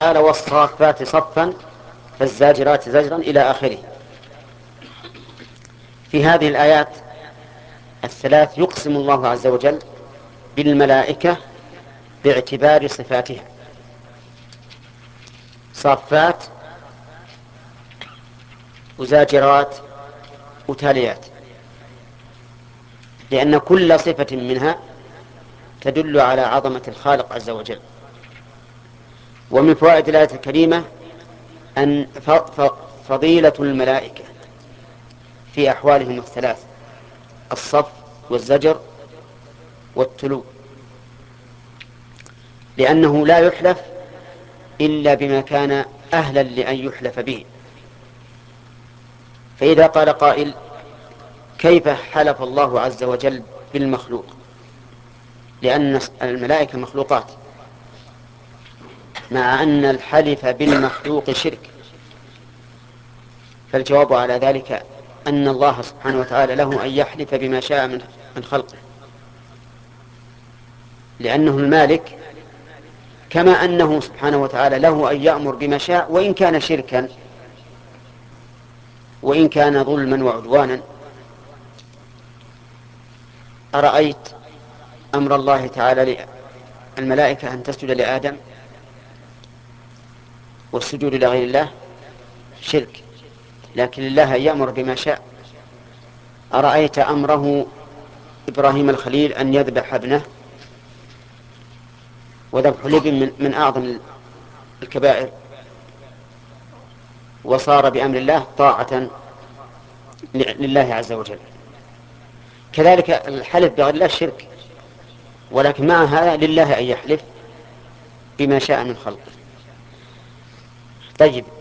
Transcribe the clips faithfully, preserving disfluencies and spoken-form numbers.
قال والصافات صفا فالزاجرات زجرا إلى آخره. في هذه الآيات الثلاث يقسم الله عز وجل بالملائكة باعتبار صفاتها. صافات وزاجرات وتاليات، لأن كل صفة منها تدل على عظمة الخالق عز وجل. ومن فوائد الآية الكريمة أن فضيلة الملائكة في أحوالهم الثلاث: الصف والزجر والتلو، لأنه لا يحلف إلا بما كان أهلا لأن يحلف به. فإذا قال قائل: كيف حلف الله عز وجل بالمخلوق؟ لأن الملائكة مخلوقات، مع أن الحلف بالمخلوق شرك. فالجواب على ذلك أن الله سبحانه وتعالى له أن يحلف بما شاء من خلقه، لأنه المالك، كما أنه سبحانه وتعالى له أن يأمر بما شاء وإن كان شركا وإن كان ظلما وعدوانا. أرأيت أمر الله تعالى للملائكة أن تسجد لآدم، والسجود لغير الله شرك، لكن الله يأمر بما شاء. أرأيت أمره إبراهيم الخليل أن يذبح ابنه، وذبح الابن من, من أعظم الكبائر، وصار بأمر الله طاعة لله عز وجل. كذلك الحلف بغير الله شرك، ولكن مع هذا لله أن يحلف بما شاء من خلقه. طيب،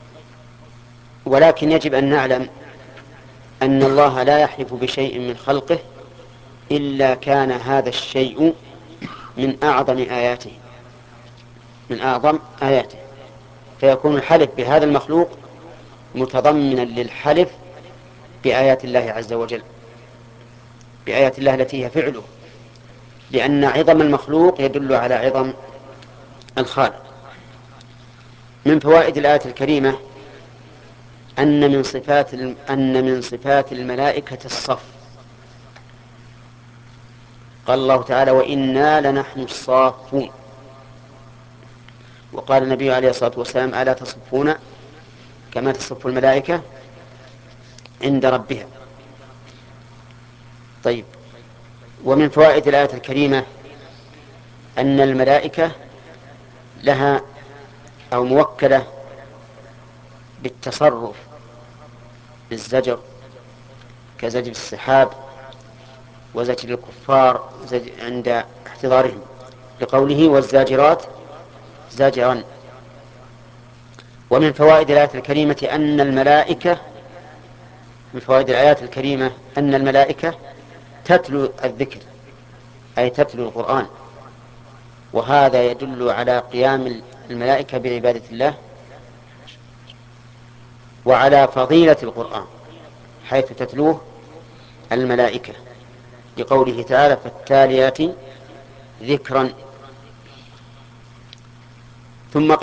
ولكن يجب أن نعلم أن الله لا يحلف بشيء من خلقه إلا كان هذا الشيء من أعظم آياته من أعظم آياته فيكون الحلف بهذا المخلوق متضمنا للحلف بآيات الله عز وجل، بآيات الله التي هي فعله، لأن عظم المخلوق يدل على عظم الخالق. من فوائد الآية الكريمة أن من صفات أن من صفات الملائكة الصف. قال الله تعالى: وإنا لنحن الصافون. وقال النبي عليه الصلاة والسلام: ألا تصفون كما تصف الملائكة عند ربها. طيب، ومن فوائد الآية الكريمة أن الملائكة لها أو موكلة بالتصرف بالزجر، كزجر السحاب وزجر الكفار عند احتضارهم، لقوله: والزاجرات زاجرا. ومن فوائد الآية الكريمة أن الملائكة من فوائد الآيات الكريمة أن الملائكة تتلو الذكر، أي تتلو القرآن، وهذا يدل على قيام الملائكة بعبادة الله وعلى فضيلة القرآن حيث تتلوه الملائكة، لقوله تعالى: فالتاليات ذكرا. ثم